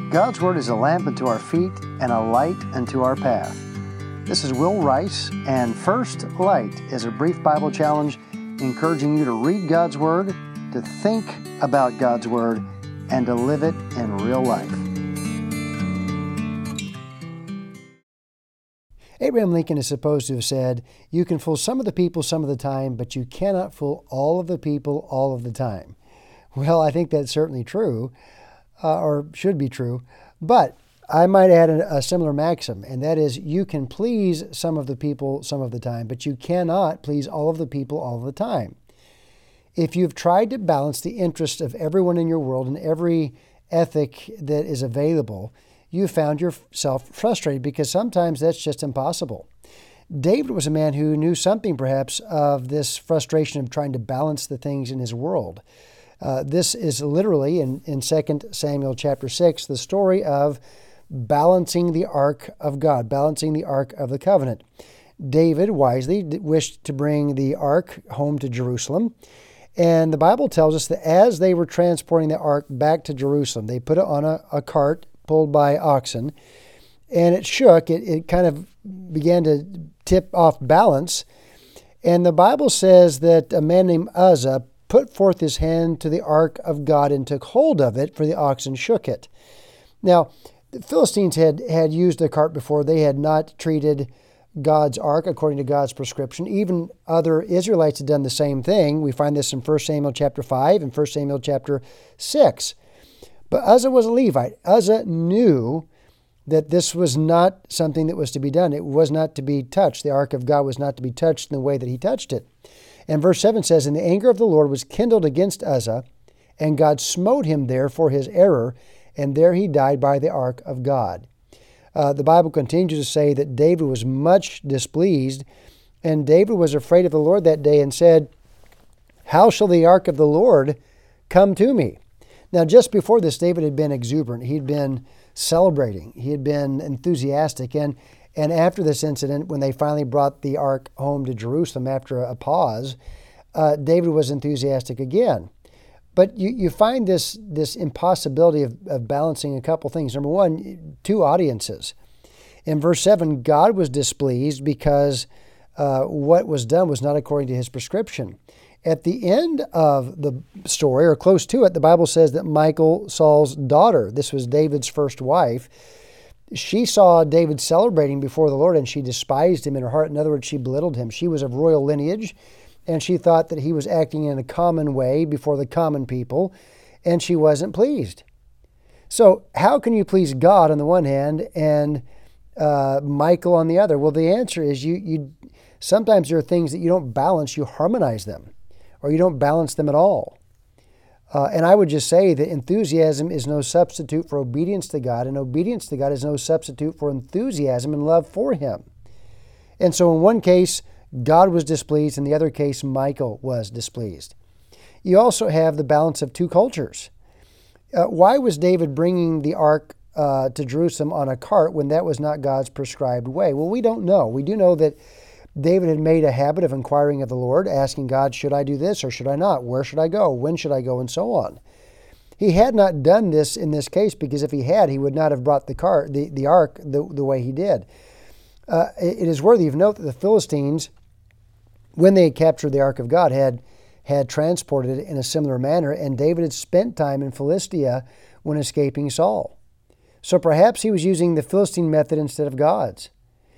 God's Word is a lamp unto our feet and a light unto our path. This is Will Rice, and First Light is a brief Bible challenge encouraging you to read God's Word, to think about God's Word, and to live it in real life. Abraham Lincoln is supposed to have said, "You can fool some of the people some of the time, but you cannot fool all of the people all of the time." Well, I think that's certainly true, or should be true, but I might add a similar maxim, and that is, you can please some of the people some of the time, but you cannot please all of the people all of the time. If you've tried to balance the interests of everyone in your world and every ethic that is available, you've found yourself frustrated because sometimes that's just impossible. David was a man who knew something perhaps of this frustration of trying to balance the things in his world. This is literally in 2 Samuel chapter 6, the story of balancing the ark of God, balancing the ark of the covenant. David wisely wished to bring the ark home to Jerusalem. And the Bible tells us that as they were transporting the ark back to Jerusalem, they put it on a cart pulled by oxen, and it shook. It kind of began to tip off balance. And the Bible says that a man named Uzzah put forth his hand to the ark of God and took hold of it, for the oxen shook it. Now, the Philistines had used the cart before. They had not treated God's ark according to God's prescription. Even other Israelites had done the same thing. We find this in 1 Samuel chapter 5 and 1 Samuel chapter 6. But Uzzah was a Levite. Uzzah knew that this was not something that was to be done. It was not to be touched. The ark of God was not to be touched in the way that he touched it. And verse 7 says, "And the anger of the Lord was kindled against Uzzah, and God smote him there for his error, and there he died by the ark of God." The Bible continues to say that David was much displeased, and David was afraid of the Lord that day and said, "How shall the ark of the Lord come to me?" Now, just before this, David had been exuberant. He'd been celebrating. He had been enthusiastic. And after this incident, when they finally brought the ark home to Jerusalem after a pause, David was enthusiastic again. But you find this impossibility of balancing a couple things. Number one, two audiences. In verse 7, God was displeased because what was done was not according to his prescription. At the end of the story, or close to it, the Bible says that Michal, Saul's daughter, this was David's first wife, she saw David celebrating before the Lord, and she despised him in her heart. In other words, she belittled him. She was of royal lineage, and she thought that he was acting in a common way before the common people, and she wasn't pleased. So how can you please God on the one hand and Michal on the other? Well, the answer is you sometimes there are things that you don't balance, you harmonize them, or you don't balance them at all. And I would just say that enthusiasm is no substitute for obedience to God, and obedience to God is no substitute for enthusiasm and love for him. And so in one case, God was displeased. In the other case, Michal was displeased. You also have the balance of two cultures. Why was David bringing the ark to Jerusalem on a cart when that was not God's prescribed way? Well, we don't know. We do know that David had made a habit of inquiring of the Lord, asking God, should I do this or should I not? Where should I go? When should I go? And so on. He had not done this in this case, because if he had, he would not have brought the ark the way he did. It is worthy of note that the Philistines, when they had captured the ark of God, had transported it in a similar manner, and David had spent time in Philistia when escaping Saul. So perhaps he was using the Philistine method instead of God's.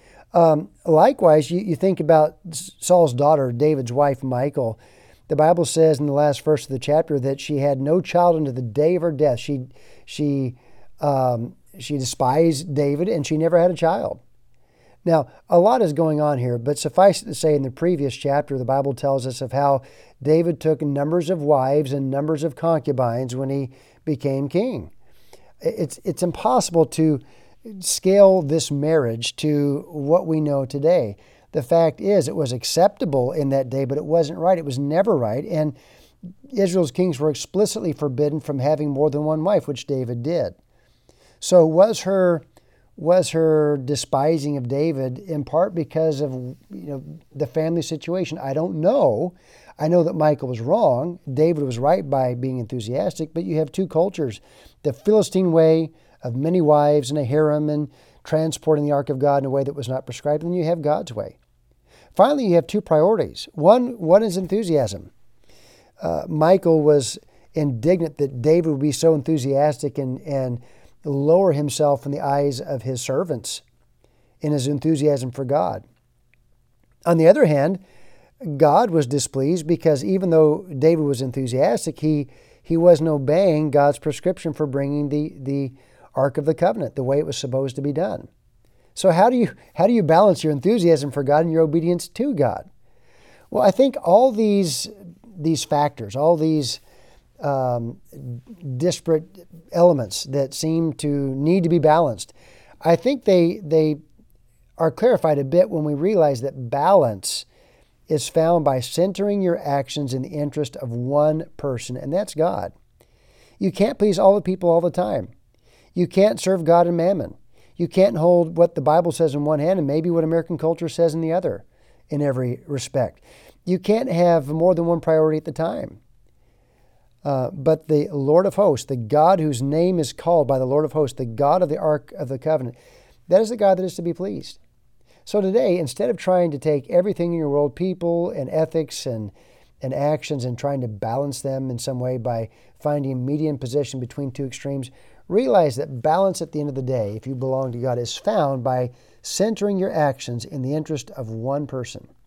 Likewise, you think about Saul's daughter, David's wife, Michal. The Bible says in the last verse of the chapter that she had no child unto the day of her death. She despised David, and she never had a child. Now, a lot is going on here, but suffice it to say, in the previous chapter, the Bible tells us of how David took numbers of wives and numbers of concubines when he became king. It's impossible to scale this marriage to what we know today. The fact is, it was acceptable in that day, but it wasn't right. It was never right. And Israel's kings were explicitly forbidden from having more than one wife, which David did. So was her despising of David in part because of the family situation? I don't know. I know that Michal was wrong. David was right by being enthusiastic, but you have two cultures. The Philistine way of many wives and a harem and transporting the ark of God in a way that was not prescribed, and then you have God's way. Finally, you have two priorities. One is enthusiasm. Michal was indignant that David would be so enthusiastic and lower himself in the eyes of his servants in his enthusiasm for God. On the other hand, God was displeased because even though David was enthusiastic, he wasn't obeying God's prescription for bringing the Ark of the Covenant the way it was supposed to be done. So how do you balance your enthusiasm for God and your obedience to God? Well, I think all these factors, all these disparate elements that seem to need to be balanced, I think they are clarified a bit when we realize that balance is found by centering your actions in the interest of one person, and that's God. You can't please all the people all the time. You can't serve God and mammon. You can't hold what the Bible says in one hand and maybe what American culture says in the other in every respect. You can't have more than one priority at the time. But the Lord of hosts, the God whose name is called by the Lord of hosts, the God of the Ark of the Covenant, that is the God that is to be pleased. So today, instead of trying to take everything in your world, people and ethics and actions, and trying to balance them in some way by finding a median position between two extremes, realize that balance at the end of the day, if you belong to God, is found by centering your actions in the interest of one person.